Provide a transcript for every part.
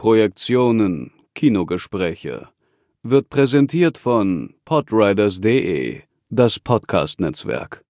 Projektionen Kinogespräche wird präsentiert von podriders.de, das Podcast-Netzwerk.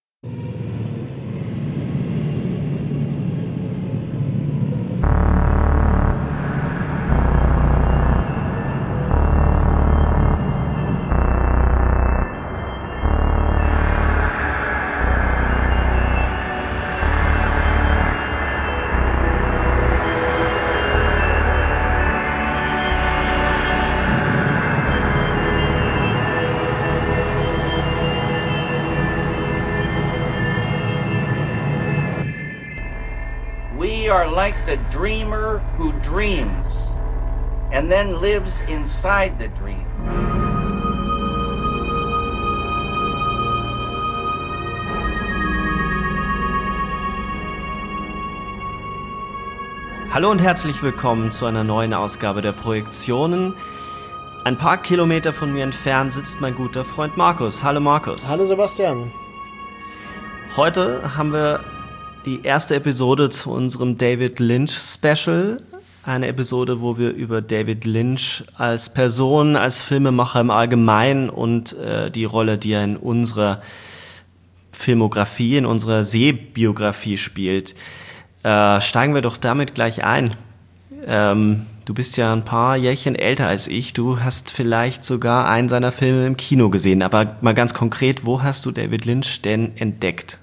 We are like the dreamer who dreams and then lives inside the dream. Hallo und herzlich willkommen zu einer neuen Ausgabe der Projektionen. Ein paar Kilometer von mir entfernt sitzt mein guter Freund Markus. Hallo Markus. Hallo Sebastian. Heute haben wir die erste Episode zu unserem David Lynch Special. Eine Episode, wo wir über David Lynch als Person, als Filmemacher im Allgemeinen und die Rolle, die er in unserer Filmografie, in unserer Sehbiografie spielt. Steigen wir doch damit gleich ein. Du bist ja ein paar Jährchen älter als ich. Du hast vielleicht sogar einen seiner Filme im Kino gesehen. Aber mal ganz konkret, wo hast du David Lynch denn entdeckt?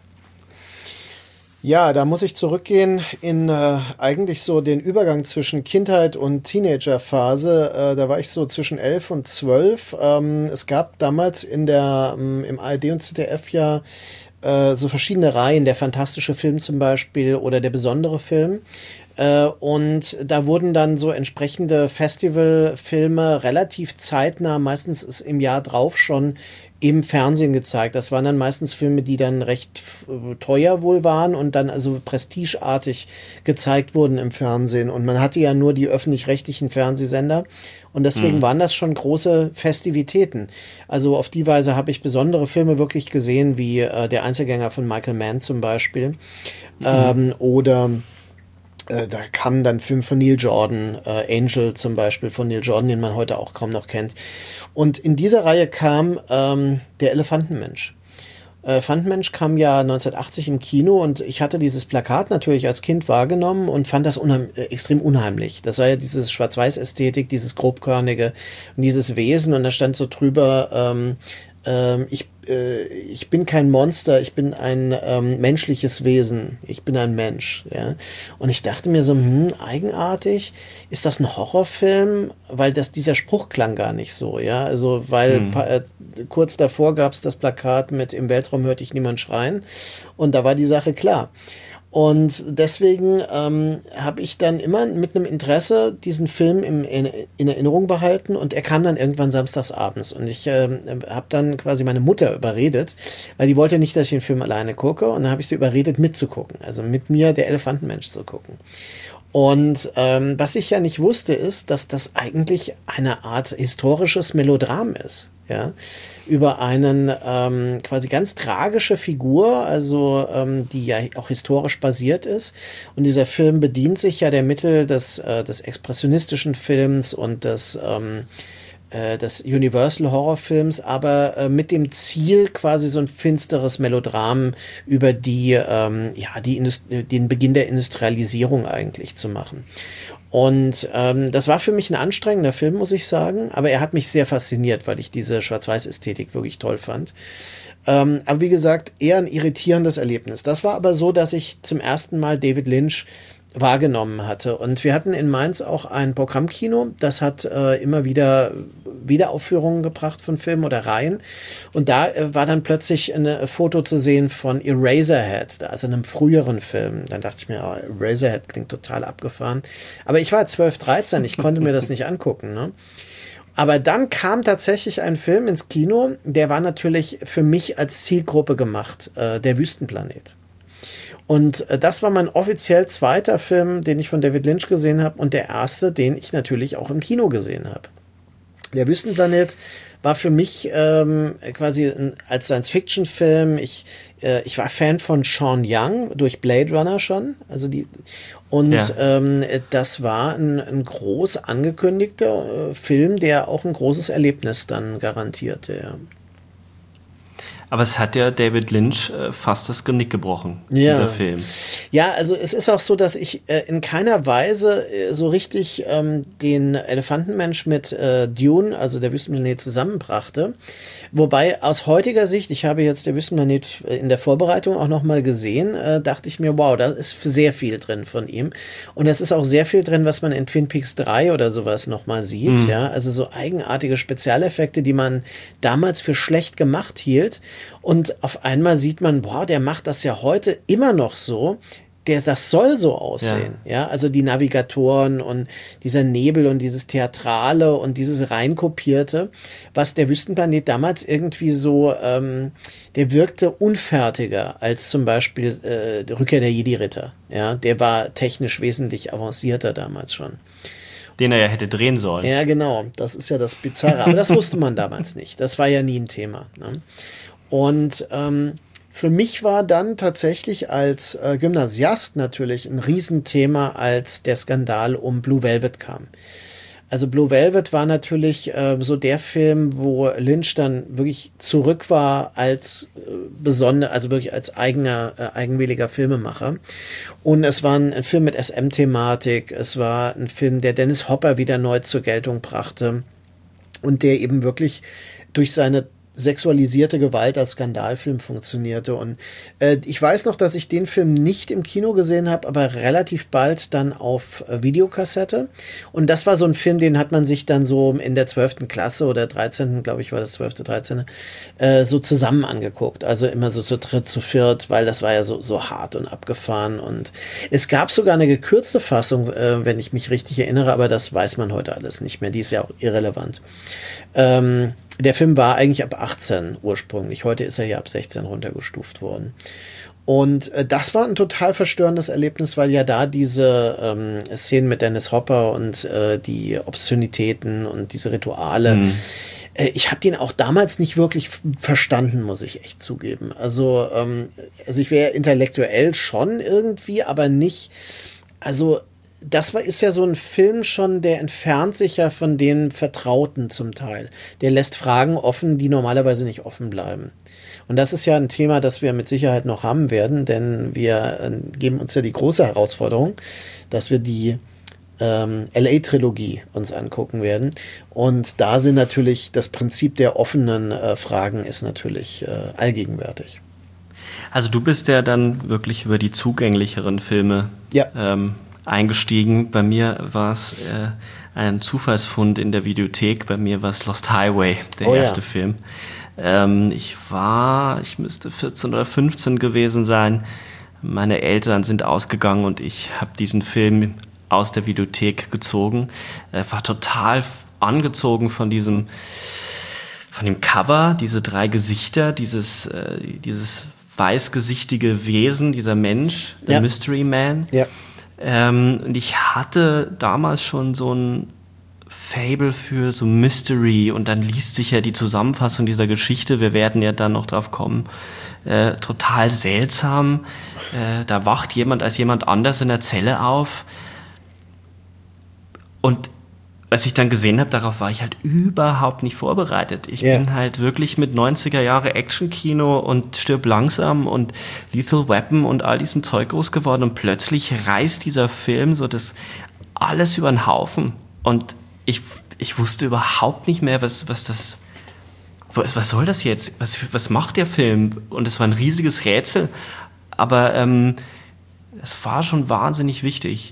Ja, da muss ich zurückgehen in eigentlich so den Übergang zwischen Kindheit und Teenagerphase. Da war ich so zwischen 11 und 12. Es gab damals im ARD und ZDF ja so verschiedene Reihen, der fantastische Film zum Beispiel oder der besondere Film. Und da wurden dann so entsprechende Festivalfilme relativ zeitnah, meistens ist im Jahr drauf schon im Fernsehen gezeigt. Das waren dann meistens Filme, die dann recht teuer wohl waren und dann also prestigeartig gezeigt wurden im Fernsehen. Und man hatte ja nur die öffentlich-rechtlichen Fernsehsender und deswegen waren das schon große Festivitäten. Also auf die Weise habe ich besondere Filme wirklich gesehen, wie Der Einzelgänger von Michael Mann zum Beispiel. Oder da kam dann Film von Neil Jordan, Angel zum Beispiel von Neil Jordan, den man heute auch kaum noch kennt. Und in dieser Reihe kam Der Elefantenmensch. Elefantenmensch kam ja 1980 im Kino und ich hatte dieses Plakat natürlich als Kind wahrgenommen und fand das extrem unheimlich. Das war ja dieses Schwarz-Weiß-Ästhetik, dieses grobkörnige und dieses Wesen und da stand so drüber, ich bin kein Monster, ich bin ein menschliches Wesen, ich bin ein Mensch. Ja? Und ich dachte mir so, eigenartig, ist das ein Horrorfilm? Weil dieser Spruch klang gar nicht so, ja. Also, weil kurz davor gab es das Plakat mit Im Weltraum hört dich niemand schreien und da war die Sache klar. Und deswegen habe ich dann immer mit einem Interesse diesen Film in Erinnerung behalten und er kam dann irgendwann samstags abends und ich habe dann quasi meine Mutter überredet, weil die wollte nicht, dass ich den Film alleine gucke und dann habe ich sie überredet mitzugucken, also mit mir Der Elefantenmensch zu gucken. Und was ich ja nicht wusste, ist, dass das eigentlich eine Art historisches Melodram ist. Ja, über einen quasi ganz tragische Figur, also die ja auch historisch basiert ist. Und dieser Film bedient sich ja der Mittel des expressionistischen Films und des Universal Horrorfilms, aber mit dem Ziel, quasi so ein finsteres Melodram über den Beginn der Industrialisierung eigentlich zu machen. Und das war für mich ein anstrengender Film, muss ich sagen, aber er hat mich sehr fasziniert, weil ich diese Schwarz-Weiß-Ästhetik wirklich toll fand. Aber wie gesagt, eher ein irritierendes Erlebnis. Das war aber so, dass ich zum ersten Mal David Lynch wahrgenommen hatte. Und wir hatten in Mainz auch ein Programmkino, das hat immer wieder Wiederaufführungen gebracht von Filmen oder Reihen. Und da war dann plötzlich ein Foto zu sehen von Eraserhead, also einem früheren Film. Dann dachte ich mir, Eraserhead klingt total abgefahren. Aber ich war 12, 13, ich konnte mir das nicht angucken, ne? Aber dann kam tatsächlich ein Film ins Kino, der war natürlich für mich als Zielgruppe gemacht, Der Wüstenplanet. Und das war mein offiziell zweiter Film, den ich von David Lynch gesehen habe und der erste, den ich natürlich auch im Kino gesehen habe. Der Wüstenplanet war für mich quasi als Science-Fiction-Film. Ich war Fan von Sean Young durch Blade Runner schon. Das war ein groß angekündigter Film, der auch ein großes Erlebnis dann garantierte. Ja. Aber es hat ja David Lynch fast das Genick gebrochen, dieser Film. Ja, also es ist auch so, dass ich in keiner Weise so richtig den Elefantenmensch mit Dune, also der Wüstenplanet, zusammenbrachte. Wobei aus heutiger Sicht, ich habe jetzt der Wüstenplanet in der Vorbereitung auch nochmal gesehen, dachte ich mir, wow, da ist sehr viel drin von ihm. Und es ist auch sehr viel drin, was man in Twin Peaks 3 oder sowas nochmal sieht. Ja, also so eigenartige Spezialeffekte, die man damals für schlecht gemacht hielt. Und auf einmal sieht man, boah, der macht das ja heute immer noch so. Das soll so aussehen. Ja, also die Navigatoren und dieser Nebel und dieses Theatrale und dieses reinkopierte, was der Wüstenplanet damals irgendwie so, der wirkte unfertiger als zum Beispiel die Rückkehr der Jedi-Ritter. Ja, der war technisch wesentlich avancierter damals schon. Den er ja hätte drehen sollen. Ja, genau. Das ist ja das Bizarre. Aber das wusste man damals nicht. Das war ja nie ein Thema. Ne? Und für mich war dann tatsächlich als Gymnasiast natürlich ein Riesenthema, als der Skandal um Blue Velvet kam. Also Blue Velvet war natürlich so der Film, wo Lynch dann wirklich zurück war als also wirklich als eigenwilliger Filmemacher. Und es war ein Film mit SM-Thematik. Es war ein Film, der Dennis Hopper wieder neu zur Geltung brachte und der eben wirklich durch seine sexualisierte Gewalt als Skandalfilm funktionierte. Und ich weiß noch, dass ich den Film nicht im Kino gesehen habe, aber relativ bald dann auf Videokassette. Und das war so ein Film, den hat man sich dann so in der 12. Klasse oder 13., glaube ich, war das 12., 13., so zusammen angeguckt. Also immer so zu dritt, zu viert, weil das war ja so hart und abgefahren. Und es gab sogar eine gekürzte Fassung, wenn ich mich richtig erinnere, aber das weiß man heute alles nicht mehr. Die ist ja auch irrelevant. Der Film war eigentlich ab 18 ursprünglich. Heute ist er ja ab 16 runtergestuft worden. Und das war ein total verstörendes Erlebnis, weil ja da diese Szenen mit Dennis Hopper und die Obszönitäten und diese Rituale, ich habe den auch damals nicht wirklich verstanden, muss ich echt zugeben. Also ich wäre intellektuell schon irgendwie, aber nicht, also ist ja so ein Film schon, der entfernt sich ja von den Vertrauten zum Teil. Der lässt Fragen offen, die normalerweise nicht offen bleiben. Und das ist ja ein Thema, das wir mit Sicherheit noch haben werden, denn wir geben uns ja die große Herausforderung, dass wir die LA-Trilogie uns angucken werden. Und da sind natürlich das Prinzip der offenen Fragen ist natürlich allgegenwärtig. Also du bist ja dann wirklich über die zugänglicheren Filme eingestiegen. Bei mir war es ein Zufallsfund in der Videothek. Bei mir war es Lost Highway, der erste Film. Ich müsste 14 oder 15 gewesen sein. Meine Eltern sind ausgegangen und ich habe diesen Film aus der Videothek gezogen. War total angezogen von dem Cover, diese 3 Gesichter, dieses weißgesichtige Wesen, dieser Mensch, der Mystery Man. Ja. Und ich hatte damals schon so ein Fable für so Mystery und dann liest sich ja die Zusammenfassung dieser Geschichte, wir werden ja dann noch drauf kommen, total seltsam. Da wacht jemand als jemand anders in der Zelle auf und was ich dann gesehen habe, darauf war ich halt überhaupt nicht vorbereitet. Ich bin halt wirklich mit 90er-Jahre Action-Kino und Stirb langsam und Lethal Weapon und all diesem Zeug groß geworden und plötzlich reißt dieser Film so das alles über den Haufen und ich wusste überhaupt nicht mehr, was soll das jetzt? Was macht der Film? Und es war ein riesiges Rätsel, aber es war schon wahnsinnig wichtig.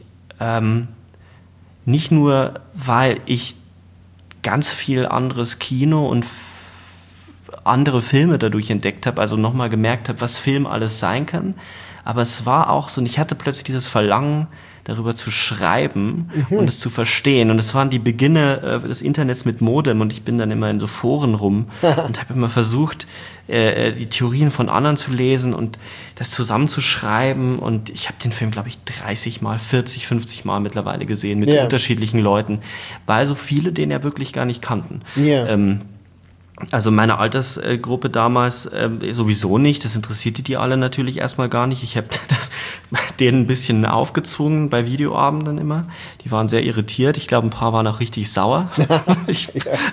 Nicht nur, weil ich ganz viel anderes Kino und andere Filme dadurch entdeckt habe, also nochmal gemerkt habe, was Film alles sein kann, aber es war auch so, und ich hatte plötzlich dieses Verlangen, darüber zu schreiben und es zu verstehen. Und es waren die Beginne des Internets mit Modem und ich bin dann immer in so Foren rum und habe immer versucht, die Theorien von anderen zu lesen und das zusammenzuschreiben. Und ich habe den Film, glaube ich, 30 Mal, 40, 50 Mal mittlerweile gesehen mit unterschiedlichen Leuten, weil so viele den ja wirklich gar nicht kannten. Also meine Altersgruppe damals sowieso nicht, das interessierte die alle natürlich erstmal gar nicht. Ich habe das denen ein bisschen aufgezwungen bei Videoabenden immer. Die waren sehr irritiert. Ich glaube, ein paar waren auch richtig sauer. Ich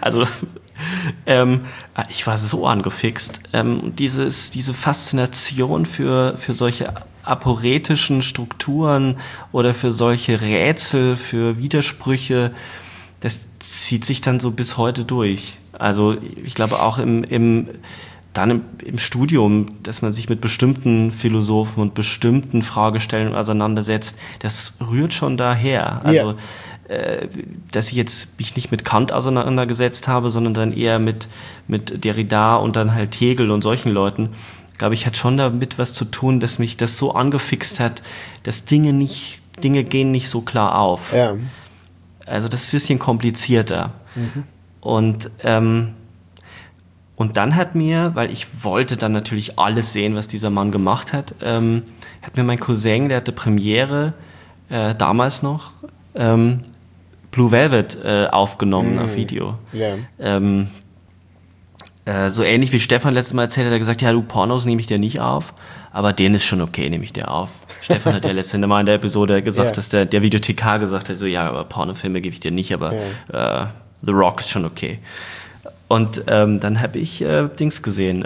war so angefixt. Diese Faszination für solche aporetischen Strukturen oder für solche Rätsel, für Widersprüche, das zieht sich dann so bis heute durch. Also ich glaube auch im Studium, dass man sich mit bestimmten Philosophen und bestimmten Fragestellungen auseinandersetzt, das rührt schon daher. Also dass ich jetzt mich nicht mit Kant auseinandergesetzt habe, sondern dann eher mit Derrida und dann halt Hegel und solchen Leuten, glaube ich, hat schon damit was zu tun, dass mich das so angefixt hat, dass Dinge gehen nicht so klar auf. Ja. Also das ist ein bisschen komplizierter. Und dann hat mir, weil ich wollte dann natürlich alles sehen, was dieser Mann gemacht hat, hat mir mein Cousin, der hatte Premiere damals noch, Blue Velvet aufgenommen auf Video. Yeah. So ähnlich wie Stefan letztes Mal erzählt hat, er gesagt, ja, du, Pornos nehme ich dir nicht auf, aber den ist schon okay, nehme ich dir auf. Stefan hat ja letztes Mal in der Episode gesagt, dass der Videothekar gesagt hat, so ja, aber Pornofilme gebe ich dir nicht, aber The Rock ist schon okay. Und dann habe ich Dings gesehen,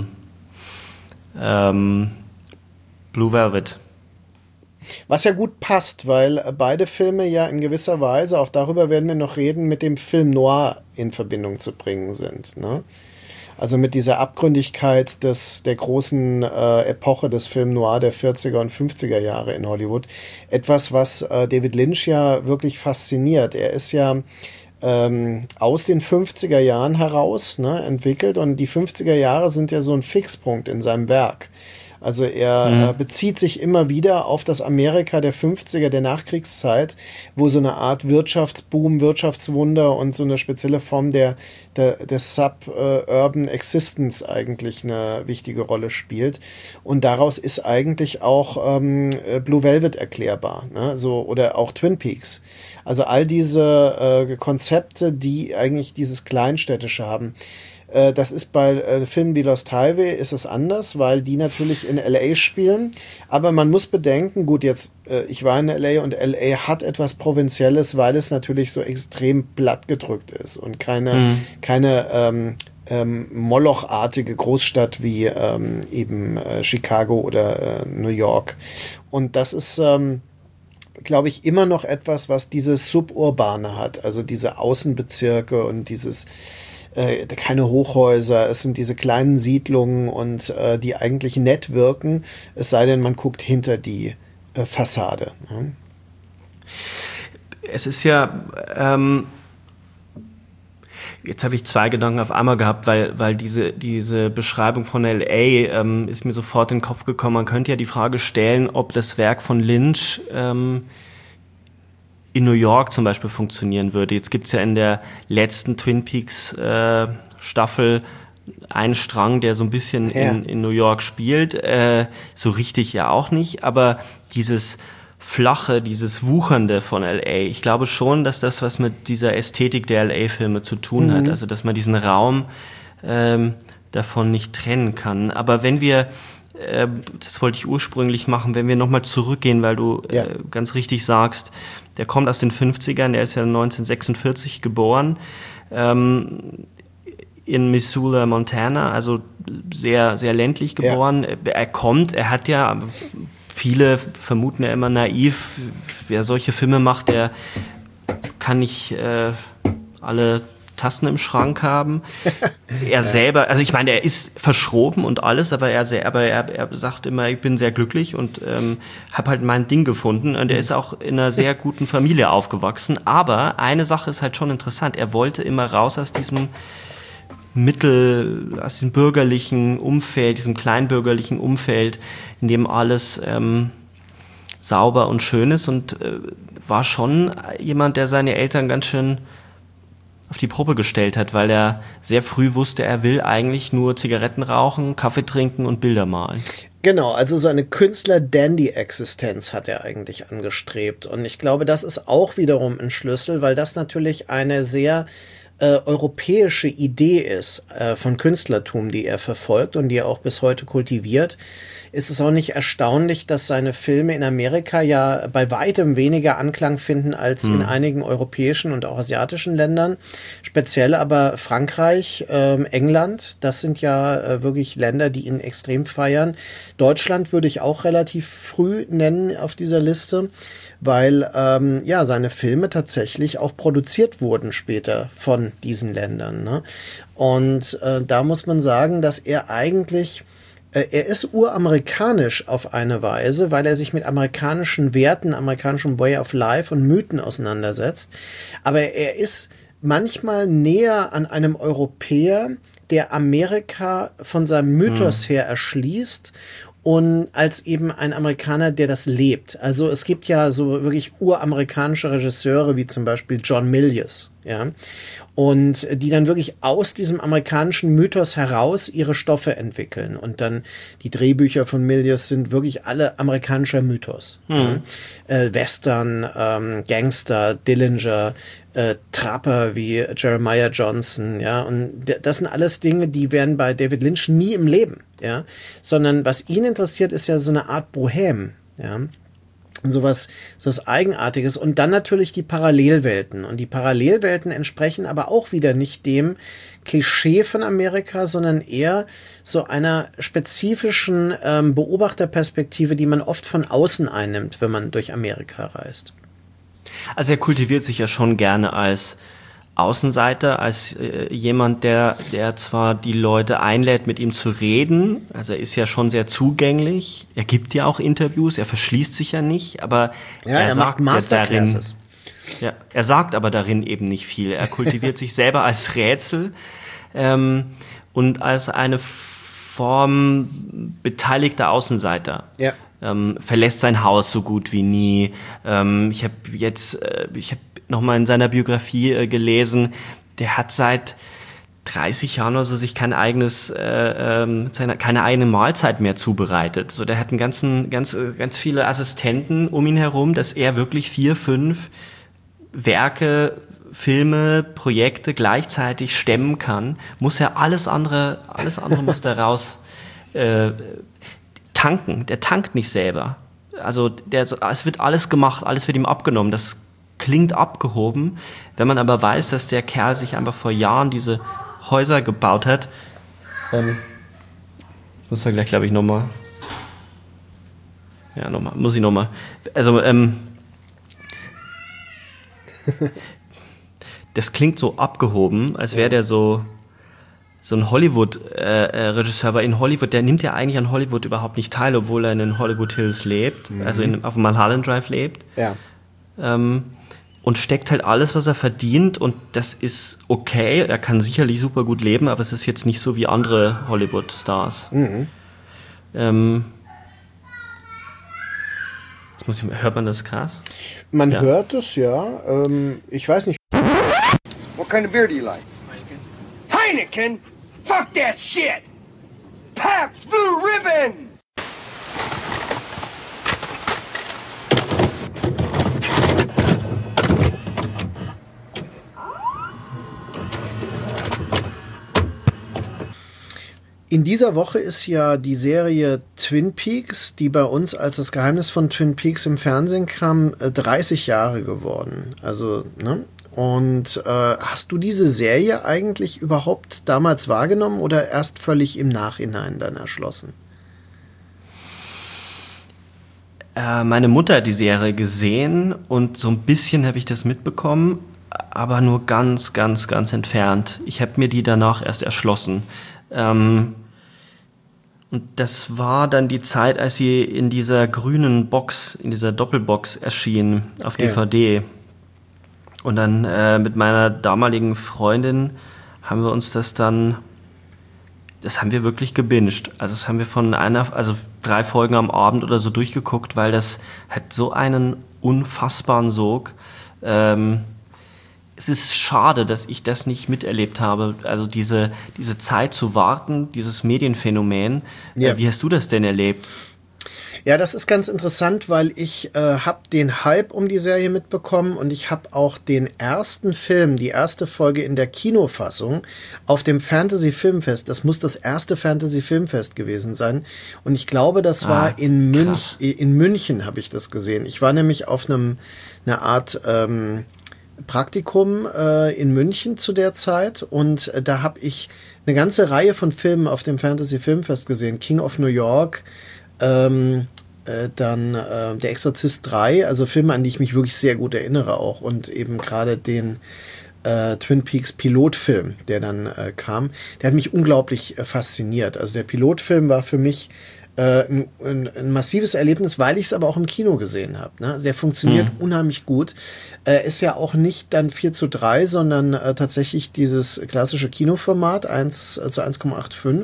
Blue Velvet. Was ja gut passt, weil beide Filme ja in gewisser Weise, auch darüber werden wir noch reden, mit dem Film Noir in Verbindung zu bringen sind. Ne? Also mit dieser Abgründigkeit der großen Epoche des Film Noir der 40er und 50er Jahre in Hollywood. Etwas, was David Lynch ja wirklich fasziniert. Er ist ja aus den 50er Jahren heraus entwickelt und die 50er Jahre sind ja so ein Fixpunkt in seinem Werk. Also er bezieht sich immer wieder auf das Amerika der 50er, der Nachkriegszeit, wo so eine Art Wirtschaftsboom, Wirtschaftswunder und so eine spezielle Form der Suburban Existence eigentlich eine wichtige Rolle spielt. Und daraus ist eigentlich auch Blue Velvet erklärbar, ne? So, oder auch Twin Peaks. Also all diese Konzepte, die eigentlich dieses Kleinstädtische haben. Das ist bei Filmen wie Lost Highway ist es anders, weil die natürlich in L.A. spielen. Aber man muss bedenken, gut, jetzt, ich war in L.A. und L.A. hat etwas Provinzielles, weil es natürlich so extrem platt gedrückt ist und keine molochartige Großstadt wie eben Chicago oder New York. Und das ist glaube ich, immer noch etwas, was dieses Suburbane hat, also diese Außenbezirke und dieses keine Hochhäuser, es sind diese kleinen Siedlungen und die eigentlich nett wirken, es sei denn, man guckt hinter die Fassade. Ne? Es ist ja, jetzt habe ich zwei Gedanken auf einmal gehabt, weil diese Beschreibung von L.A. Ist mir sofort in den Kopf gekommen. Man könnte ja die Frage stellen, ob das Werk von Lynch in New York zum Beispiel funktionieren würde. Jetzt gibt es ja in der letzten Twin Peaks Staffel einen Strang, der so ein bisschen in New York spielt. So richtig ja auch nicht, aber dieses Flache, dieses Wuchernde von L.A., ich glaube schon, dass das was mit dieser Ästhetik der L.A.-Filme zu tun hat. Also, dass man diesen Raum davon nicht trennen kann. Aber wenn wir, das wollte ich ursprünglich machen, wenn wir nochmal zurückgehen, weil du ganz richtig sagst, der kommt aus den 50ern, der ist ja 1946 geboren, in Missoula, Montana, also sehr, sehr ländlich geboren. Er hat ja, viele vermuten ja immer naiv, wer solche Filme macht, der kann nicht alle Tassen im Schrank haben. Er selber, also ich meine, er ist verschroben und alles, aber er sagt immer, ich bin sehr glücklich und habe halt mein Ding gefunden. Und er ist auch in einer sehr guten Familie aufgewachsen. Aber eine Sache ist halt schon interessant. Er wollte immer raus aus diesem aus diesem bürgerlichen Umfeld, diesem kleinbürgerlichen Umfeld, in dem alles sauber und schön ist und war schon jemand, der seine Eltern ganz schön auf die Probe gestellt hat, weil er sehr früh wusste, er will eigentlich nur Zigaretten rauchen, Kaffee trinken und Bilder malen. Genau, also so eine Künstler-Dandy-Existenz hat er eigentlich angestrebt. Und ich glaube, das ist auch wiederum ein Schlüssel, weil das natürlich eine sehr europäische Idee ist von Künstlertum, die er verfolgt und die er auch bis heute kultiviert. Ist es auch nicht erstaunlich, dass seine Filme in Amerika ja bei weitem weniger Anklang finden als in einigen europäischen und auch asiatischen Ländern. Speziell aber Frankreich, England, das sind ja wirklich Länder, die ihn extrem feiern. Deutschland würde ich auch relativ früh nennen auf dieser Liste, weil ja seine Filme tatsächlich auch produziert wurden später von diesen Ländern. Ne? Und da muss man sagen, dass er eigentlich er ist uramerikanisch auf eine Weise, weil er sich mit amerikanischen Werten, amerikanischem Way of Life und Mythen auseinandersetzt. Aber er ist manchmal näher an einem Europäer, der Amerika von seinem Mythos her erschließt, und als eben ein Amerikaner, der das lebt. Also es gibt ja so wirklich uramerikanische Regisseure, wie zum Beispiel John Milius, ja, und die dann wirklich aus diesem amerikanischen Mythos heraus ihre Stoffe entwickeln. Und dann die Drehbücher von Milius sind wirklich alle amerikanischer Mythos. Ja. Western, Gangster, Dillinger, Trapper wie Jeremiah Johnson, ja, und das sind alles Dinge, die wären bei David Lynch nie im Leben, ja, sondern was ihn interessiert, ist ja so eine Art Bohème, ja, und sowas Eigenartiges. Und dann natürlich die Parallelwelten. Und die Parallelwelten entsprechen aber auch wieder nicht dem Klischee von Amerika, sondern eher so einer spezifischen Beobachterperspektive, die man oft von außen einnimmt, wenn man durch Amerika reist. Also er kultiviert sich ja schon gerne als Außenseiter, als jemand, der zwar die Leute einlädt, mit ihm zu reden, also er ist ja schon sehr zugänglich, er gibt ja auch Interviews, er verschließt sich ja nicht, aber ja, er sagt Masterclasses. Ja, er sagt aber darin eben nicht viel. Er kultiviert sich selber als Rätsel und als eine Form beteiligter Außenseiter. Ja. Verlässt sein Haus so gut wie nie. Ich habe noch mal in seiner Biografie gelesen, der hat seit 30 Jahren oder so sich keine eigene Mahlzeit mehr zubereitet. So, der hat ganz viele Assistenten um ihn herum, dass er wirklich 4, 5 Werke, Filme, Projekte gleichzeitig stemmen kann. Muss er alles andere muss da raus tanken. Der tankt nicht selber. Also es wird alles gemacht, alles wird ihm abgenommen. Das klingt abgehoben, wenn man aber weiß, dass der Kerl sich einfach vor Jahren diese Häuser gebaut hat. Jetzt muss er gleich, glaube ich, nochmal. Ja, muss ich nochmal. Also, das klingt so abgehoben, als wäre der so ein Hollywood-Regisseur, weil in Hollywood, der nimmt ja eigentlich an Hollywood überhaupt nicht teil, obwohl er in den Hollywood Hills lebt, also auf dem Mulholland Drive lebt. Ja. Und steckt halt alles, was er verdient, und das ist okay. Er kann sicherlich super gut leben, aber es ist jetzt nicht so wie andere Hollywood-Stars. Hört man das krass? Man hört es, ja. Ich weiß nicht. What kind of beer do you like? Heineken? Fuck that shit! Pabst Blue Ribbon! In dieser Woche ist ja die Serie Twin Peaks, die bei uns als das Geheimnis von Twin Peaks im Fernsehen kam, 30 Jahre geworden. Also, ne? Und hast du diese Serie eigentlich überhaupt damals wahrgenommen oder erst völlig im Nachhinein dann erschlossen? Meine Mutter hat die Serie gesehen und so ein bisschen habe ich das mitbekommen, aber nur ganz, ganz, ganz entfernt. Ich habe mir die danach erst erschlossen. Und das war dann die Zeit, als sie in dieser grünen Box, in dieser Doppelbox erschien auf DVD. Ja. Und dann mit meiner damaligen Freundin haben wir uns das dann das haben wir wirklich gebinged. Also das haben wir von 3 Folgen am Abend oder so durchgeguckt, weil das hat so einen unfassbaren Sog. Es ist schade, dass ich das nicht miterlebt habe. Also diese Zeit zu warten, dieses Medienphänomen. Ja. Wie hast du das denn erlebt? Ja, das ist ganz interessant, weil ich habe den Hype um die Serie mitbekommen und ich habe auch den ersten Film, die erste Folge in der Kinofassung auf dem Fantasy Filmfest. Das muss das erste Fantasy Filmfest gewesen sein. Und ich glaube, das war in München habe ich das gesehen. Ich war nämlich auf einer Art Praktikum in München zu der Zeit und da habe ich eine ganze Reihe von Filmen auf dem Fantasy Filmfest gesehen. King of New York, dann Der Exorzist 3, also Filme, an die ich mich wirklich sehr gut erinnere auch und eben gerade den Twin Peaks Pilotfilm, der dann kam, der hat mich unglaublich fasziniert. Also der Pilotfilm war für mich ein massives Erlebnis, weil ich es aber auch im Kino gesehen habe. Ne? Also der funktioniert unheimlich gut. Ist ja auch nicht dann 4:3, sondern tatsächlich dieses klassische Kinoformat 1:1,85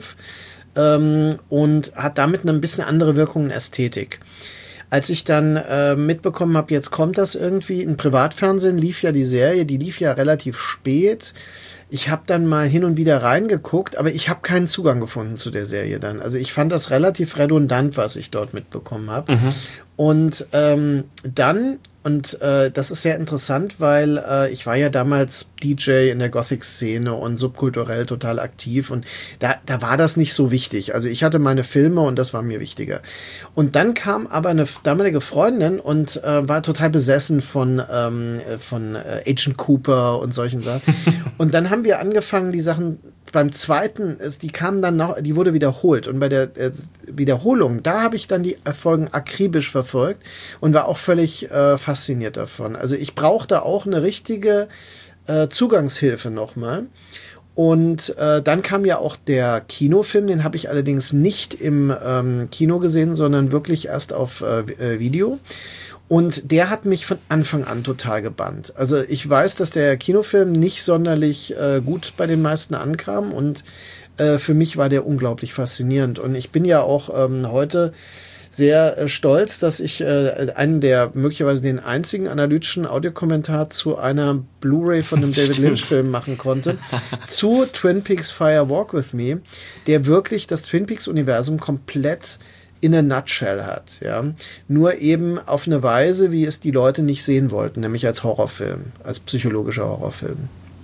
und hat damit eine ein bisschen andere Wirkung und Ästhetik. Als ich dann mitbekommen habe, jetzt kommt das irgendwie, im Privatfernsehen lief ja die Serie, die lief ja relativ spät. Ich habe dann mal hin und wieder reingeguckt, aber ich habe keinen Zugang gefunden zu der Serie dann. Also ich fand das relativ redundant, was ich dort mitbekommen habe. Und dann, und das ist sehr interessant, weil ich war ja damals DJ in der Gothic-Szene und subkulturell total aktiv und da war das nicht so wichtig. Also ich hatte meine Filme und das war mir wichtiger. Und dann kam aber eine damalige Freundin und war total besessen von Agent Cooper und solchen Sachen. Und dann haben wir angefangen, die Sachen beim zweiten, die kamen dann noch, die wurde wiederholt. Und bei der Wiederholung, da habe ich dann die Folgen akribisch verfolgt und war auch völlig fasziniert davon. Also ich brauchte auch eine richtige Zugangshilfe nochmal. Und dann kam ja auch der Kinofilm, den habe ich allerdings nicht im Kino gesehen, sondern wirklich erst auf Video. Und der hat mich von Anfang an total gebannt. Also ich weiß, dass der Kinofilm nicht sonderlich gut bei den meisten ankam und für mich war der unglaublich faszinierend. Und ich bin ja auch heute sehr stolz, dass ich möglicherweise den einzigen analytischen Audiokommentar zu einer Blu-ray von einem David Lynch-Film machen konnte, zu Twin Peaks Fire Walk With Me, der wirklich das Twin Peaks-Universum komplett in a nutshell hat, ja. Nur eben auf eine Weise, wie es die Leute nicht sehen wollten, nämlich als Horrorfilm, als psychologischer Horrorfilm.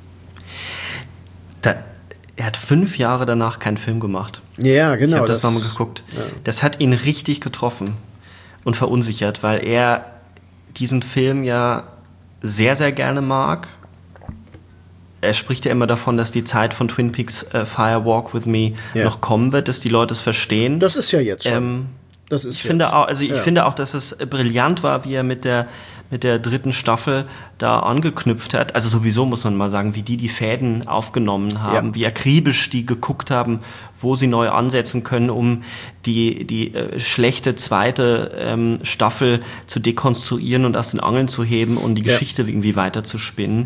Er hat 5 Jahre danach keinen Film gemacht. Ja, genau. Ich habe das nochmal geguckt. Ja. Das hat ihn richtig getroffen und verunsichert, weil er diesen Film ja sehr, sehr gerne mag. Er spricht ja immer davon, dass die Zeit von Twin Peaks Fire Walk With Me noch kommen wird, dass die Leute es verstehen. Das ist ja jetzt schon. Ich finde auch, dass es brillant war, wie er mit der 3. Staffel da angeknüpft hat. Also sowieso muss man mal sagen, wie die Fäden aufgenommen haben, wie akribisch die geguckt haben, wo sie neu ansetzen können, um die schlechte 2. Staffel zu dekonstruieren und aus den Angeln zu heben und die Geschichte irgendwie weiter zu spinnen.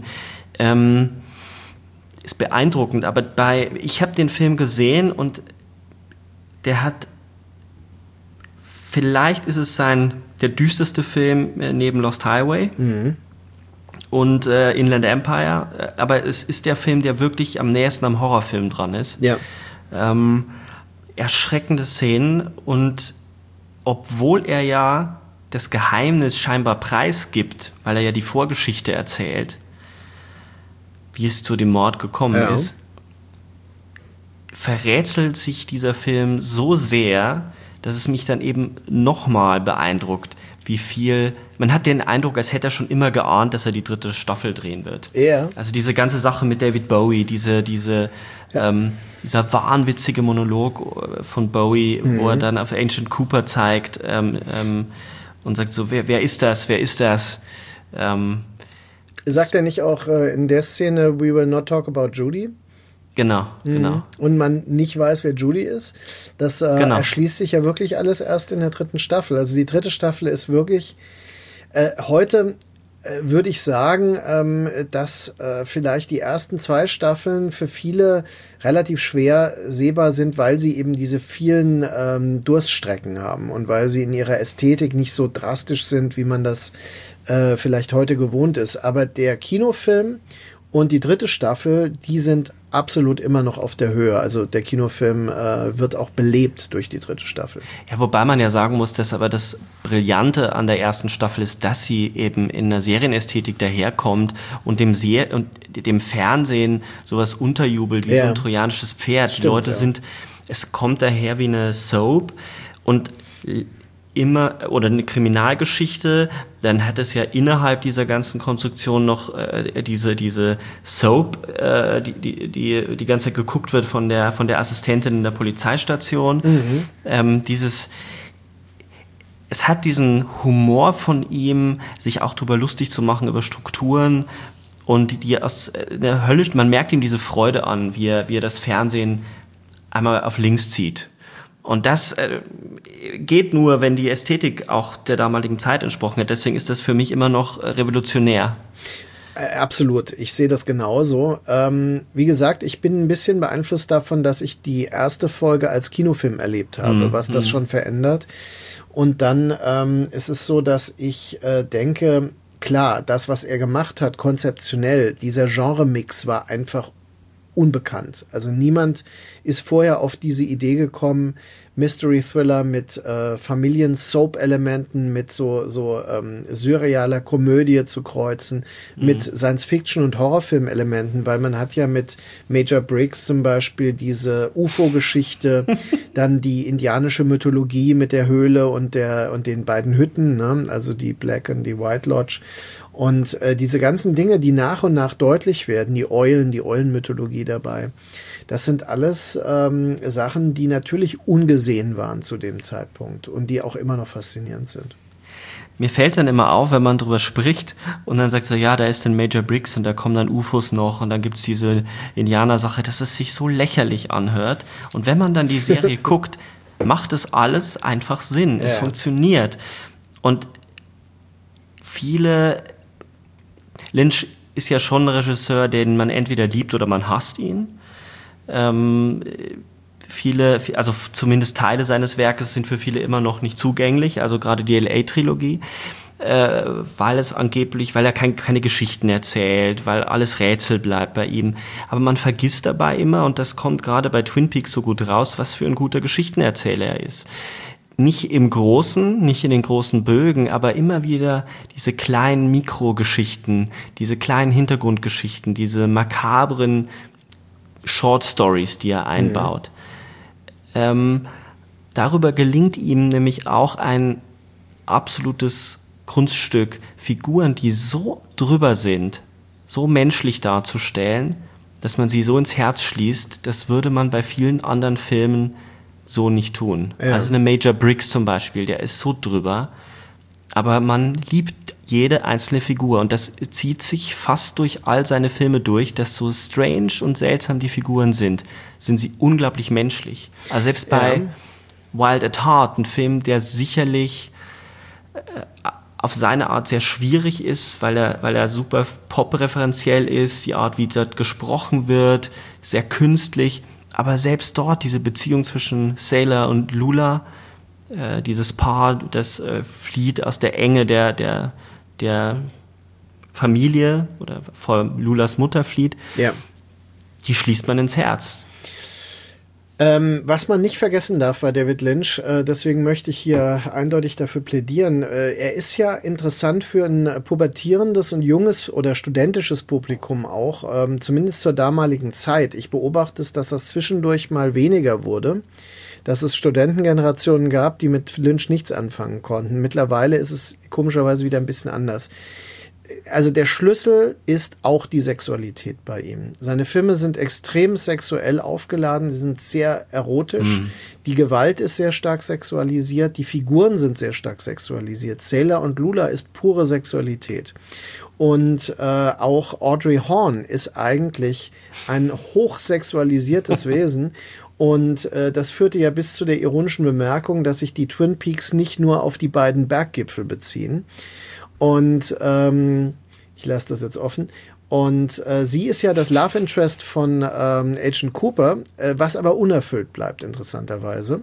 Ist beeindruckend, aber ich habe den Film gesehen und der hat, vielleicht ist es der düsterste Film neben Lost Highway und Inland Empire, aber es ist der Film, der wirklich am nächsten am Horrorfilm dran ist. Ja. Erschreckende Szenen und obwohl er ja das Geheimnis scheinbar preisgibt, weil er ja die Vorgeschichte erzählt, wie es zu dem Mord gekommen ist, verrätselt sich dieser Film so sehr, dass es mich dann eben nochmal beeindruckt, wie viel... Man hat den Eindruck, als hätte er schon immer geahnt, dass er die 3. Staffel drehen wird. Ja. Also diese ganze Sache mit David Bowie, dieser wahnwitzige Monolog von Bowie, wo er dann auf Agent Cooper zeigt und sagt so, wer ist das, wer ist das? Sagt er nicht auch in der Szene, we will not talk about Judy? Genau. Und man nicht weiß, wer Judy ist. Das erschließt sich ja wirklich alles erst in der 3. Staffel. Also die 3. Staffel ist wirklich heute würde ich sagen, dass vielleicht die ersten 2 Staffeln für viele relativ schwer sehbar sind, weil sie eben diese vielen Durststrecken haben und weil sie in ihrer Ästhetik nicht so drastisch sind, wie man das vielleicht heute gewohnt ist. Aber der Kinofilm und die 3. Staffel, die sind absolut immer noch auf der Höhe. Also der Kinofilm wird auch belebt durch die 3. Staffel. Ja, wobei man ja sagen muss, dass aber das Brillante an der 1. Staffel ist, dass sie eben in einer Serienästhetik daherkommt und dem Fernsehen sowas unterjubelt wie so ein trojanisches Pferd. Stimmt, die Leute es kommt daher wie eine Soap und immer, oder eine Kriminalgeschichte, dann hat es ja innerhalb dieser ganzen Konstruktion noch diese Soap, die ganze Zeit geguckt wird von der Assistentin in der Polizeistation. Es hat diesen Humor von ihm, sich auch drüber lustig zu machen über Strukturen und die aus der höllisch, man merkt ihm diese Freude an, wie er das Fernsehen einmal auf links zieht. Und das geht nur, wenn die Ästhetik auch der damaligen Zeit entsprochen hat. Deswegen ist das für mich immer noch revolutionär. Absolut, ich sehe das genauso. Wie gesagt, ich bin ein bisschen beeinflusst davon, dass ich die erste Folge als Kinofilm erlebt habe, was das schon verändert. Und dann ist es so, dass ich denke, klar, das, was er gemacht hat, konzeptionell, dieser Genre-Mix war einfach unbekannt. Also niemand ist vorher auf diese Idee gekommen, Mystery-Thriller mit Familien-Soap-Elementen, mit so surrealer Komödie zu kreuzen, mit Science-Fiction- und Horrorfilm-Elementen, weil man hat ja mit Major Briggs zum Beispiel diese UFO-Geschichte, dann die indianische Mythologie mit der Höhle und den beiden Hütten, ne? Also die Black und die White Lodge. Und diese ganzen Dinge, die nach und nach deutlich werden, die Eulenmythologie dabei, das sind alles Sachen, die natürlich ungesehen waren zu dem Zeitpunkt und die auch immer noch faszinierend sind. Mir fällt dann immer auf, wenn man drüber spricht und dann sagt so, ja, da ist dann Major Briggs und da kommen dann UFOs noch und dann gibt's diese Indianer-Sache, dass es sich so lächerlich anhört. Und wenn man dann die Serie guckt, macht es alles einfach Sinn. Es funktioniert. Und Lynch ist ja schon ein Regisseur, den man entweder liebt oder man hasst ihn. Also zumindest Teile seines Werkes sind für viele immer noch nicht zugänglich, also gerade die LA-Trilogie, weil er keine Geschichten erzählt, weil alles Rätsel bleibt bei ihm. Aber man vergisst dabei immer, und das kommt gerade bei Twin Peaks so gut raus, was für ein guter Geschichtenerzähler er ist. Nicht im Großen, nicht in den großen Bögen, aber immer wieder diese kleinen Mikrogeschichten, diese kleinen Hintergrundgeschichten, diese makabren Short Stories, die er einbaut. Darüber gelingt ihm nämlich auch ein absolutes Kunststück, Figuren, die so drüber sind, so menschlich darzustellen, dass man sie so ins Herz schließt, das würde man bei vielen anderen Filmen so nicht tun. Ja. Also eine Major Briggs zum Beispiel, der ist so drüber, aber man liebt jede einzelne Figur und das zieht sich fast durch all seine Filme durch, dass so strange und seltsam die Figuren sind sie unglaublich menschlich. Also selbst bei Wild at Heart, ein Film, der sicherlich auf seine Art sehr schwierig ist, weil er super pop-referenziell ist, die Art, wie dort gesprochen wird, sehr künstlich, aber selbst dort diese Beziehung zwischen Sailor und Lula, dieses Paar, das flieht aus der Enge der Familie oder vor Lulas Mutter flieht, die schließt man ins Herz. Was man nicht vergessen darf bei David Lynch, deswegen möchte ich hier eindeutig dafür plädieren, er ist ja interessant für ein pubertierendes und junges oder studentisches Publikum auch, zumindest zur damaligen Zeit. Ich beobachte es, dass das zwischendurch mal weniger wurde, dass es Studentengenerationen gab, die mit Lynch nichts anfangen konnten. Mittlerweile ist es komischerweise wieder ein bisschen anders. Also der Schlüssel ist auch die Sexualität bei ihm. Seine Filme sind extrem sexuell aufgeladen, sie sind sehr erotisch. Die Gewalt ist sehr stark sexualisiert, die Figuren sind sehr stark sexualisiert. Sailor und Lula ist pure Sexualität. Und auch Audrey Horne ist eigentlich ein hochsexualisiertes Wesen. Und das führte ja bis zu der ironischen Bemerkung, dass sich die Twin Peaks nicht nur auf die beiden Berggipfel beziehen. Und ich lasse das jetzt offen. Und sie ist ja das Love Interest von Agent Cooper, was aber unerfüllt bleibt, interessanterweise.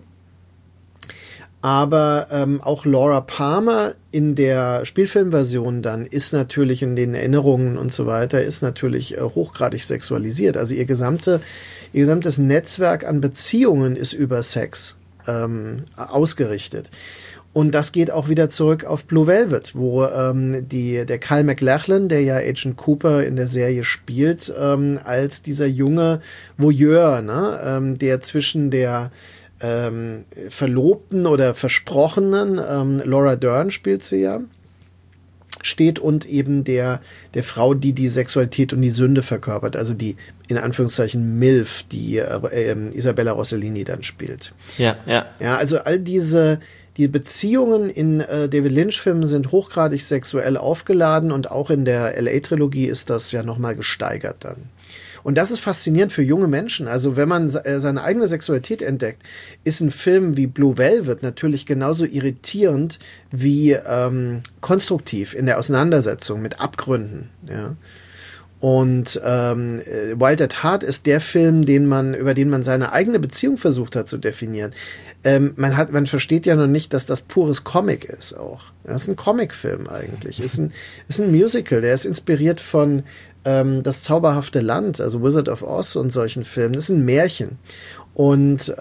Aber auch Laura Palmer in der Spielfilmversion dann ist natürlich in den Erinnerungen und so weiter, ist natürlich hochgradig sexualisiert. Also ihr gesamtes Netzwerk an Beziehungen ist über Sex ausgerichtet. Und das geht auch wieder zurück auf Blue Velvet, wo der Kyle MacLachlan, der ja Agent Cooper in der Serie spielt, als dieser junge Voyeur, ne, der zwischen der Verlobten oder Versprochenen, Laura Dern spielt sie ja, steht und eben der Frau, die Sexualität und die Sünde verkörpert, also die, in Anführungszeichen, MILF, die Isabella Rossellini dann spielt. Ja. Ja, also all die Beziehungen in David Lynch-Filmen sind hochgradig sexuell aufgeladen und auch in der LA-Trilogie ist das ja nochmal gesteigert dann. Und das ist faszinierend für junge Menschen. Also wenn man seine eigene Sexualität entdeckt, ist ein Film wie Blue Velvet natürlich genauso irritierend wie konstruktiv in der Auseinandersetzung mit Abgründen. Ja. Und Wild at Heart ist der Film, über den man seine eigene Beziehung versucht hat zu definieren. Man versteht ja noch nicht, dass das pures Comic ist auch. Das ist ein Comicfilm eigentlich. Ist ein Musical, der ist inspiriert von Das zauberhafte Land, also Wizard of Oz und solchen Filmen. Das ist ein Märchen. Und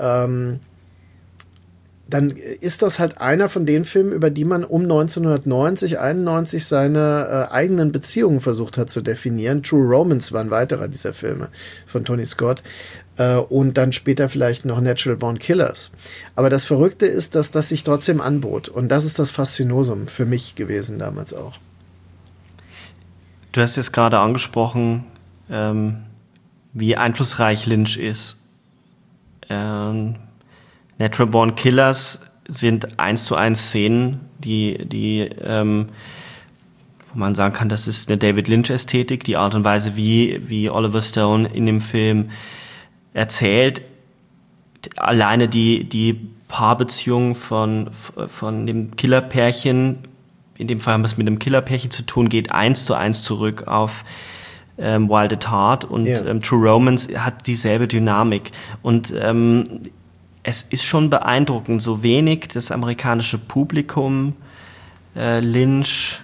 dann ist das halt einer von den Filmen, über die man um 1990, 91 seine eigenen Beziehungen versucht hat zu definieren. True Romance war ein weiterer dieser Filme von Tony Scott. Und dann später vielleicht noch Natural Born Killers. Aber das Verrückte ist, dass das sich trotzdem anbot. Und das ist das Faszinosum für mich gewesen damals auch. Du hast jetzt gerade angesprochen, wie einflussreich Lynch ist. Natural Born Killers sind 1:1 Szenen, die wo man sagen kann, das ist eine David Lynch-Ästhetik, die Art und Weise, wie Oliver Stone in dem Film erzählt. Alleine die Paarbeziehung von dem Killerpärchen, in dem Fall haben wir es mit dem Killerpärchen zu tun, geht 1:1 zurück auf Wild at Heart und True Romance hat dieselbe Dynamik. Und es ist schon beeindruckend, so wenig das amerikanische Publikum Lynch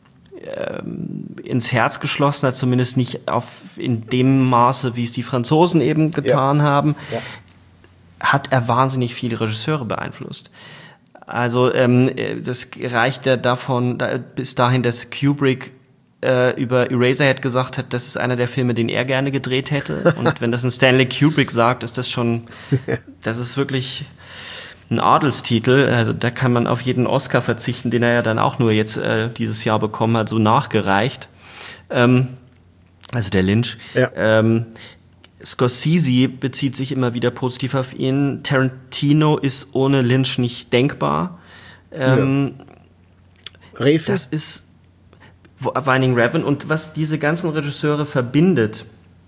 ins Herz geschlossen hat, zumindest nicht in dem Maße, wie es die Franzosen eben getan haben, hat er wahnsinnig viele Regisseure beeinflusst. Also das reicht ja bis dahin, dass Kubrick über Eraserhead gesagt hat, das ist einer der Filme, den er gerne gedreht hätte. Und wenn das ein Stanley Kubrick sagt, ist das schon, das ist wirklich ein Adelstitel. Also da kann man auf jeden Oscar verzichten, den er ja dann auch nur jetzt dieses Jahr bekommen hat, so nachgereicht. Also der Lynch. Ja. Scorsese bezieht sich immer wieder positiv auf ihn. Tarantino ist ohne Lynch nicht denkbar. Das ist Winding Refn. Und was diese ganzen Regisseure verbindet,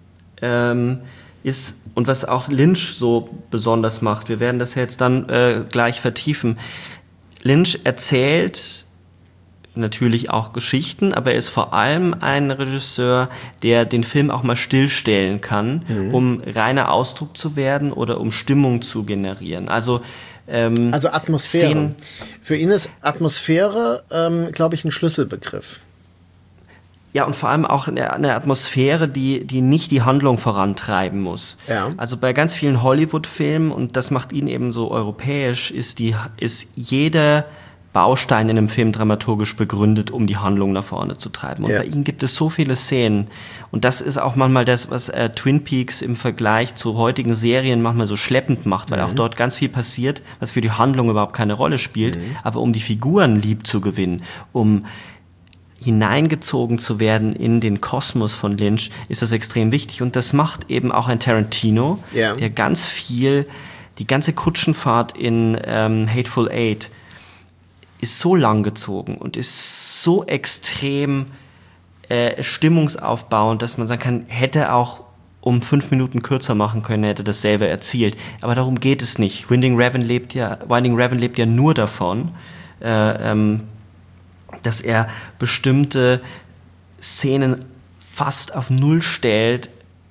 ist, und was auch Lynch so besonders macht, wir werden das jetzt dann gleich vertiefen. Lynch erzählt natürlich auch Geschichten, aber er ist vor allem ein Regisseur, der den Film auch mal stillstellen kann, um reiner Ausdruck zu werden oder um Stimmung zu generieren. Also Atmosphäre. Szenen. Für ihn ist Atmosphäre, glaube ich, ein Schlüsselbegriff. Ja, und vor allem auch eine Atmosphäre, die nicht die Handlung vorantreiben muss. Ja. Also bei ganz vielen Hollywood-Filmen, und das macht ihn eben so europäisch, ist jeder Baustein in einem Film dramaturgisch begründet, um die Handlung nach vorne zu treiben. Und bei ihm gibt es so viele Szenen. Und das ist auch manchmal das, was Twin Peaks im Vergleich zu heutigen Serien manchmal so schleppend macht, weil auch dort ganz viel passiert, was für die Handlung überhaupt keine Rolle spielt. Aber um die Figuren lieb zu gewinnen, um hineingezogen zu werden in den Kosmos von Lynch, ist das extrem wichtig. Und das macht eben auch ein Tarantino, der ganz viel, die ganze Kutschenfahrt in Hateful Eight ist so lang gezogen und ist so extrem stimmungsaufbauend, dass man sagen kann, hätte auch um 5 Minuten kürzer machen können, hätte das selber erzielt. Aber darum geht es nicht. Winding Refn lebt ja nur davon, dass er bestimmte Szenen fast auf Null stellt,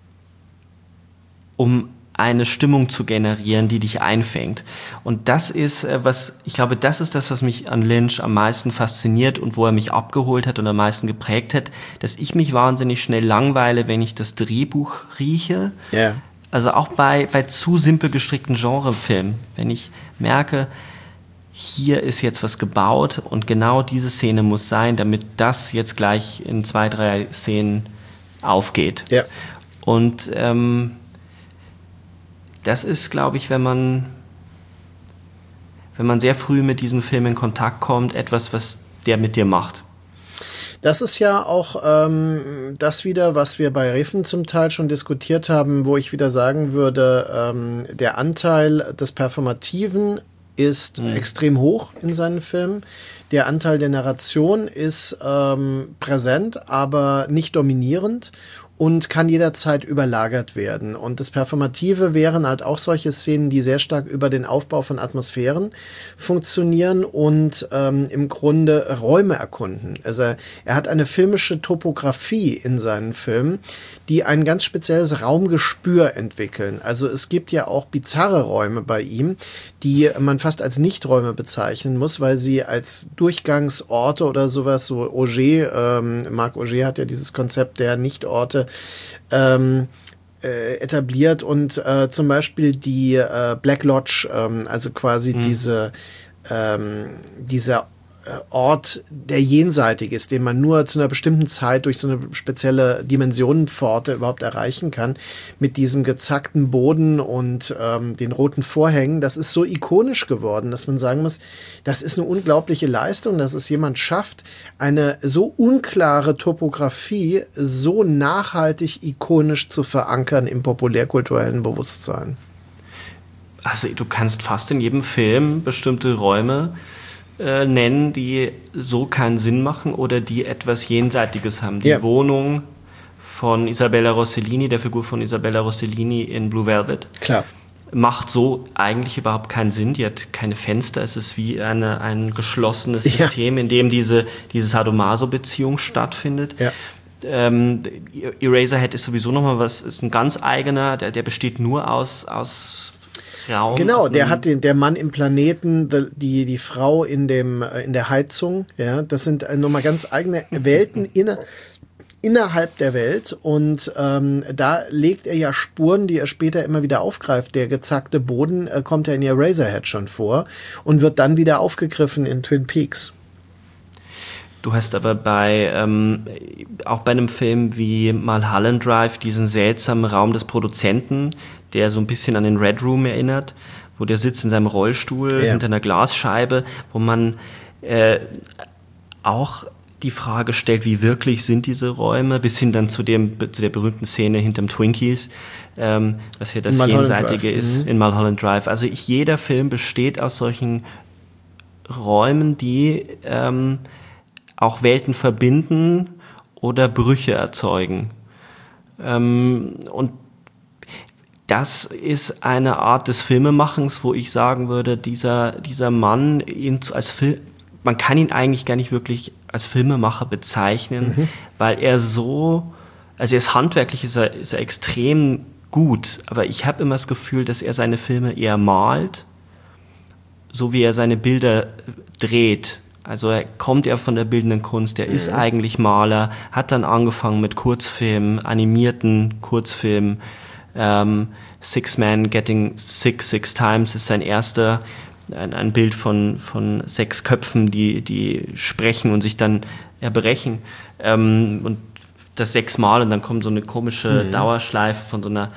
um eine Stimmung zu generieren, die dich einfängt. Und das ist, das ist das, was mich an Lynch am meisten fasziniert und wo er mich abgeholt hat und am meisten geprägt hat, dass ich mich wahnsinnig schnell langweile, wenn ich das Drehbuch rieche. Yeah. Also auch bei zu simpel gestrickten Genrefilmen, wenn ich merke, hier ist jetzt was gebaut und genau diese Szene muss sein, damit das jetzt gleich in 2, 3 Szenen aufgeht. Yeah. Und das ist, glaube ich, wenn man sehr früh mit diesen Filmen in Kontakt kommt, etwas, was der mit dir macht. Das ist ja auch das wieder, was wir bei Refn zum Teil schon diskutiert haben, wo ich wieder sagen würde, der Anteil des Performativen ist extrem hoch in seinen Filmen. Der Anteil der Narration ist präsent, aber nicht dominierend und kann jederzeit überlagert werden. Und das Performative wären halt auch solche Szenen, die sehr stark über den Aufbau von Atmosphären funktionieren und im Grunde Räume erkunden. Also er hat eine filmische Topografie in seinen Filmen, die ein ganz spezielles Raumgespür entwickeln. Also es gibt ja auch bizarre Räume bei ihm, die man fast als Nichträume bezeichnen muss, weil sie als Durchgangsorte oder sowas, so Auger, Marc Auger hat ja dieses Konzept der Nichtorte etabliert und zum Beispiel die Black Lodge, also quasi dieser Ort, der jenseitig ist, den man nur zu einer bestimmten Zeit durch so eine spezielle Dimensionenpforte überhaupt erreichen kann, mit diesem gezackten Boden und den roten Vorhängen. Das ist so ikonisch geworden, dass man sagen muss, das ist eine unglaubliche Leistung, dass es jemand schafft, eine so unklare Topografie so nachhaltig ikonisch zu verankern im populärkulturellen Bewusstsein. Also du kannst fast in jedem Film bestimmte Räume nennen, die so keinen Sinn machen oder die etwas Jenseitiges haben. Die Wohnung von Isabella Rossellini, der Figur von Isabella Rossellini in Blue Velvet, macht so eigentlich überhaupt keinen Sinn. Die hat keine Fenster. Es ist wie ein geschlossenes System, in dem diese Sadomaso-Beziehung stattfindet. Ja. Eraserhead ist sowieso nochmal ist ein ganz eigener, der besteht nur aus Raum. Genau, der hat der Mann im Planeten, die Frau in der Heizung, ja, das sind nochmal ganz eigene Welten innerhalb der Welt und da legt er ja Spuren, die er später immer wieder aufgreift. Der gezackte Boden kommt ja in Eraserhead schon vor und wird dann wieder aufgegriffen in Twin Peaks. Du hast aber auch bei einem Film wie Mulholland Drive diesen seltsamen Raum des Produzenten, der so ein bisschen an den Red Room erinnert, wo der sitzt in seinem Rollstuhl hinter einer Glasscheibe, wo man auch die Frage stellt, wie wirklich sind diese Räume, bis hin dann zu der berühmten Szene hinterm Twinkies, was ja das Jenseitige ist in Mulholland Drive. Also jeder Film besteht aus solchen Räumen, die auch Welten verbinden oder Brüche erzeugen. Und das ist eine Art des Filmemachens, wo ich sagen würde, dieser Mann, man kann ihn eigentlich gar nicht wirklich als Filmemacher bezeichnen, weil er er ist handwerklich, ist er extrem gut, aber ich habe immer das Gefühl, dass er seine Filme eher malt, so wie er seine Bilder dreht. Also er kommt ja von der bildenden Kunst, er ist eigentlich Maler, hat dann angefangen mit Kurzfilmen, animierten Kurzfilmen. Six Men Getting Sick 6 Times ist sein erster, ein Bild von 6 Köpfen, die sprechen und sich dann erbrechen. Und das 6-mal und dann kommt so eine komische Dauerschleife von so einer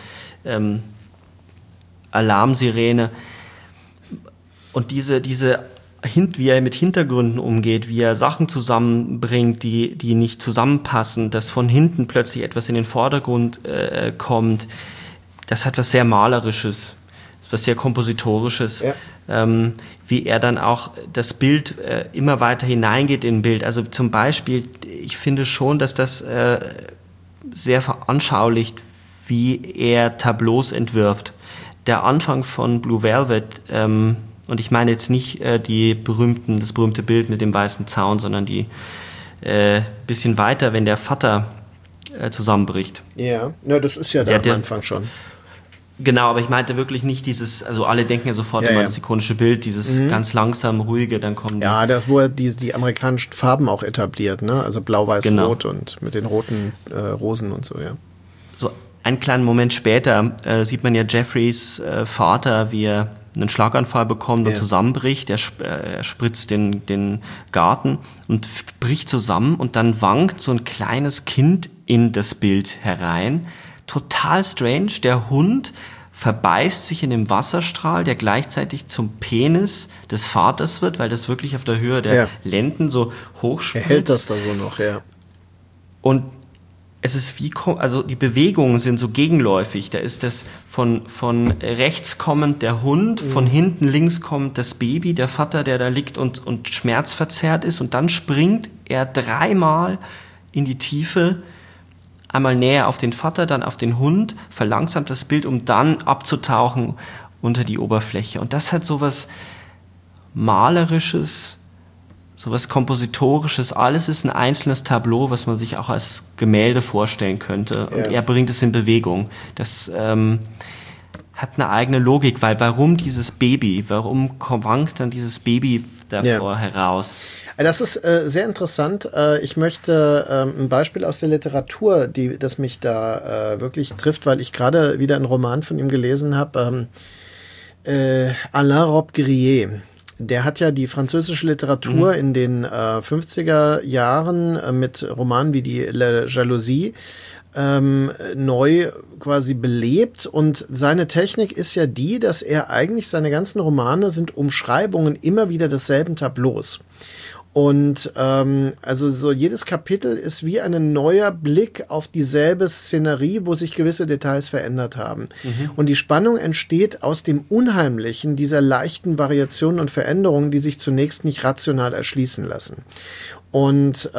Alarmsirene. Und wie er mit Hintergründen umgeht, wie er Sachen zusammenbringt, die nicht zusammenpassen, dass von hinten plötzlich etwas in den Vordergrund kommt, das hat was sehr Malerisches, was sehr Kompositorisches, wie er dann auch das Bild immer weiter hineingeht in ein Bild. Also zum Beispiel, ich finde schon, dass das sehr veranschaulicht, wie er Tableaus entwirft. Der Anfang von Blue Velvet, Und ich meine jetzt nicht das berühmte Bild mit dem weißen Zaun, sondern die bisschen weiter, wenn der Vater zusammenbricht. Ja, das ist ja da am Anfang schon. Genau, aber ich meinte wirklich nicht dieses, also alle denken ja sofort immer das ikonische Bild, dieses ganz langsam, ruhige, dann kommen das, wo er die amerikanischen Farben auch etabliert, ne? Also blau, weiß, rot und mit den roten Rosen und so, ja. So, einen kleinen Moment später sieht man ja Jeffreys Vater, wie er einen Schlaganfall bekommt und zusammenbricht. Er spritzt den Garten und bricht zusammen und dann wankt so ein kleines Kind in das Bild herein. Total strange. Der Hund verbeißt sich in dem Wasserstrahl, der gleichzeitig zum Penis des Vaters wird, weil das wirklich auf der Höhe der Lenden so hochspritzt. Er hält das da so noch, ja. Und es ist also die Bewegungen sind so gegenläufig. Da ist das von rechts kommend der Hund, von hinten links kommt das Baby, der Vater, der da liegt und schmerzverzerrt ist. Und dann springt er 3-mal in die Tiefe, einmal näher auf den Vater, dann auf den Hund, verlangsamt das Bild, um dann abzutauchen unter die Oberfläche. Und das hat sowas Malerisches, sowas Kompositorisches. Alles ist ein einzelnes Tableau, was man sich auch als Gemälde vorstellen könnte. Und er bringt es in Bewegung. Das hat eine eigene Logik, weil warum dieses Baby? Warum wankt dann dieses Baby davor heraus? Das ist sehr interessant. Ich möchte ein Beispiel aus der Literatur, das mich da wirklich trifft, weil ich gerade wieder einen Roman von ihm gelesen habe. Alain Robbe-Grillet. Der hat ja die französische Literatur in den 50er Jahren mit Romanen wie die La Jalousie neu quasi belebt, und seine Technik ist ja die, dass er eigentlich, seine ganzen Romane sind Umschreibungen immer wieder desselben Tableaus. Und also so jedes Kapitel ist wie ein neuer Blick auf dieselbe Szenerie, wo sich gewisse Details verändert haben. Und die Spannung entsteht aus dem Unheimlichen dieser leichten Variationen und Veränderungen, die sich zunächst nicht rational erschließen lassen. Und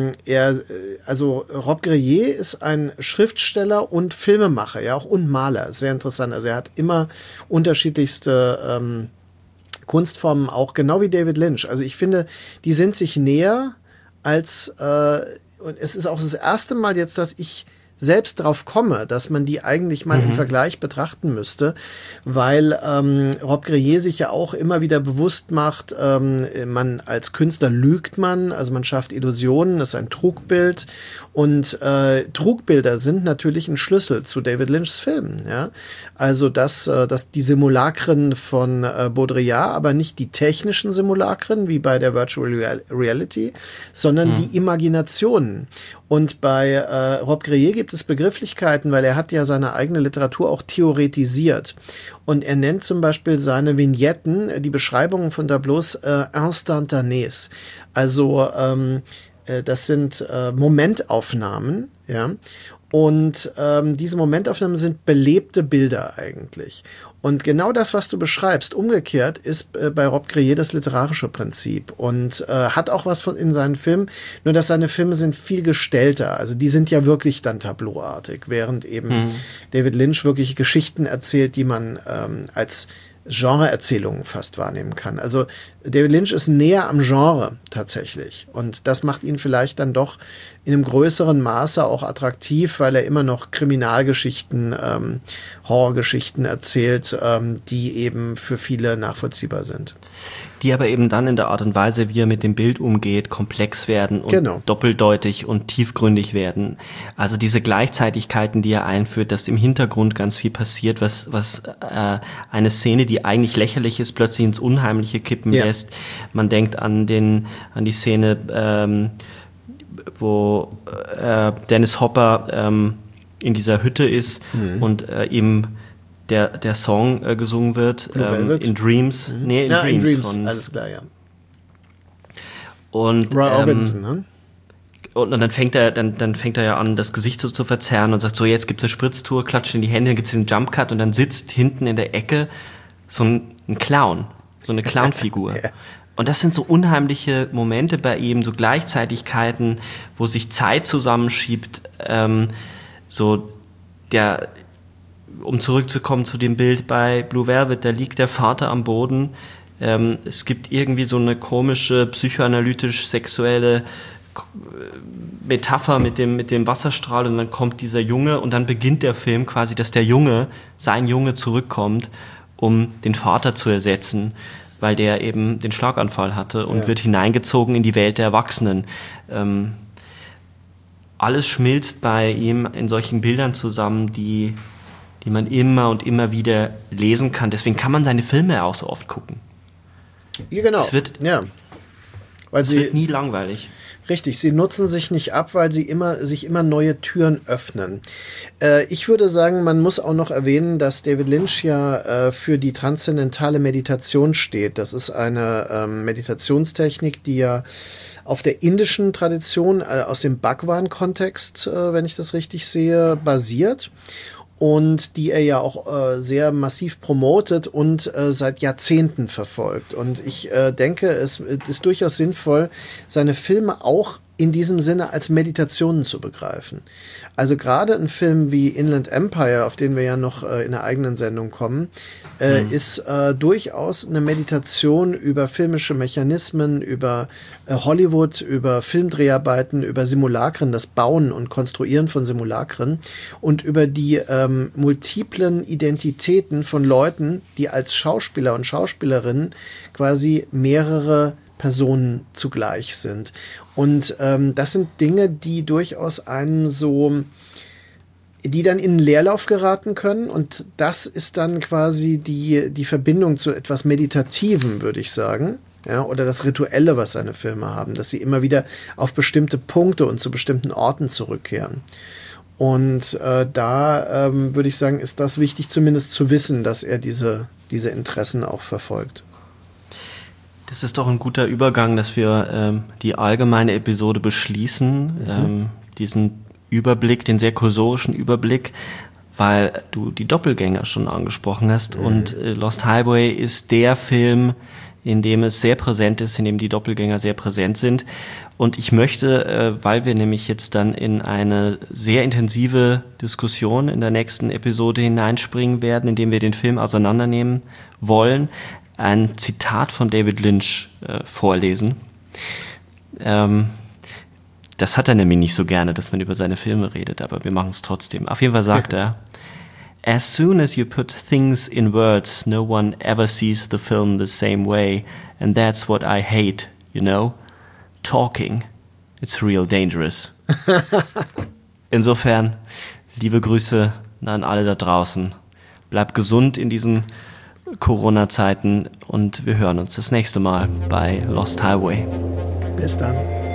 Robbe-Grillet ist ein Schriftsteller und Filmemacher, ja, auch und Maler. Sehr interessant. Also er hat immer unterschiedlichste Kunstformen, auch genau wie David Lynch. Also ich finde, die sind sich näher als, und es ist auch das erste Mal jetzt, dass ich selbst drauf komme, dass man die eigentlich mal im Vergleich betrachten müsste, weil Robbe-Grillet sich ja auch immer wieder bewusst macht, man als Künstler lügt man, also man schafft Illusionen, das ist ein Trugbild, und Trugbilder sind natürlich ein Schlüssel zu David Lynchs Filmen, ja, also dass die Simulakren von Baudrillard, aber nicht die technischen Simulakren wie bei der Virtual Reality, sondern die Imaginationen. Und bei Robbe-Grillet gibt es Begrifflichkeiten, weil er hat ja seine eigene Literatur auch theoretisiert. Und er nennt zum Beispiel seine Vignetten, die Beschreibungen von Tableaus, instantanés. Also das sind Momentaufnahmen, ja. Und diese Momentaufnahmen sind belebte Bilder eigentlich. Und genau das, was du beschreibst, umgekehrt, ist bei Robbe-Grillet das literarische Prinzip und hat auch was in seinen Filmen, nur dass seine Filme sind viel gestellter. Also die sind ja wirklich dann tableauartig, während eben David Lynch wirklich Geschichten erzählt, die man als Genreerzählungen fast wahrnehmen kann. Also David Lynch ist näher am Genre tatsächlich. Und das macht ihn vielleicht dann doch in einem größeren Maße auch attraktiv, weil er immer noch Kriminalgeschichten, Horrorgeschichten erzählt, die eben für viele nachvollziehbar sind. Die aber eben dann in der Art und Weise, wie er mit dem Bild umgeht, komplex werden und doppeldeutig und tiefgründig werden. Also diese Gleichzeitigkeiten, die er einführt, dass im Hintergrund ganz viel passiert, was eine Szene, die eigentlich lächerlich ist, plötzlich ins Unheimliche kippen lässt. Man denkt an die Szene, wo Dennis Hopper in dieser Hütte ist und ihm der Song gesungen wird, in Dreams. Nee, in Dreams. Alles klar, ja. Und Roy Orbison, ne? Und dann fängt er ja an, das Gesicht so zu verzerren und sagt so, jetzt gibt's eine Spritztour, klatscht in die Hände, dann gibt's den Jumpcut und dann sitzt hinten in der Ecke so ein Clown, so eine Clownfigur. Ja. Und das sind so unheimliche Momente bei ihm, so Gleichzeitigkeiten, wo sich Zeit zusammenschiebt, um zurückzukommen zu dem Bild bei Blue Velvet, da liegt der Vater am Boden, Es gibt irgendwie so eine komische psychoanalytisch-sexuelle Metapher mit dem Wasserstrahl und dann kommt dieser Junge und dann beginnt der Film quasi, dass sein Junge zurückkommt, um den Vater zu ersetzen, weil der eben den Schlaganfall hatte und wird hineingezogen in die Welt der Erwachsenen. Alles schmilzt bei ihm in solchen Bildern zusammen, die man immer und immer wieder lesen kann. Deswegen kann man seine Filme auch so oft gucken. Ja, genau. Es wird nie langweilig. Richtig, sie nutzen sich nicht ab, weil sie sich immer neue Türen öffnen. Ich würde sagen, man muss auch noch erwähnen, dass David Lynch ja für die transzendentale Meditation steht. Das ist eine Meditationstechnik, die ja auf der indischen Tradition aus dem Bhagwan-Kontext, wenn ich das richtig sehe, basiert. Und die er ja auch sehr massiv promotet und seit Jahrzehnten verfolgt. Und ich denke, es ist durchaus sinnvoll, seine Filme auch in diesem Sinne als Meditationen zu begreifen. Also gerade ein Film wie Inland Empire, auf den wir ja noch in der eigenen Sendung kommen, ist durchaus eine Meditation über filmische Mechanismen, über Hollywood, über Filmdreharbeiten, über Simulakren, das Bauen und Konstruieren von Simulakren und über die multiplen Identitäten von Leuten, die als Schauspieler und Schauspielerinnen quasi mehrere Personen zugleich sind. Und das sind Dinge, die durchaus die dann in den Leerlauf geraten können. Und das ist dann quasi die Verbindung zu etwas Meditativem, würde ich sagen. Ja, oder das Rituelle, was seine Filme haben, dass sie immer wieder auf bestimmte Punkte und zu bestimmten Orten zurückkehren. Und da würde ich sagen, ist das wichtig, zumindest zu wissen, dass er diese Interessen auch verfolgt. Das ist doch ein guter Übergang, dass wir die allgemeine Episode beschließen, diesen Überblick, den sehr kursorischen Überblick, weil du die Doppelgänger schon angesprochen hast und Lost Highway ist der Film, in dem es sehr präsent ist, in dem die Doppelgänger sehr präsent sind. Und ich möchte, weil wir nämlich jetzt dann in eine sehr intensive Diskussion in der nächsten Episode hineinspringen werden, indem wir den Film auseinandernehmen wollen, ein Zitat von David Lynch vorlesen. Das hat er nämlich nicht so gerne, dass man über seine Filme redet, aber wir machen es trotzdem. Auf jeden Fall sagt er, "As soon as you put things in words, no one ever sees the film the same way, and that's what I hate, you know? Talking, it's real dangerous." Insofern, liebe Grüße an alle da draußen. Bleibt gesund in diesen Corona-Zeiten und wir hören uns das nächste Mal bei Lost Highway. Bis dann.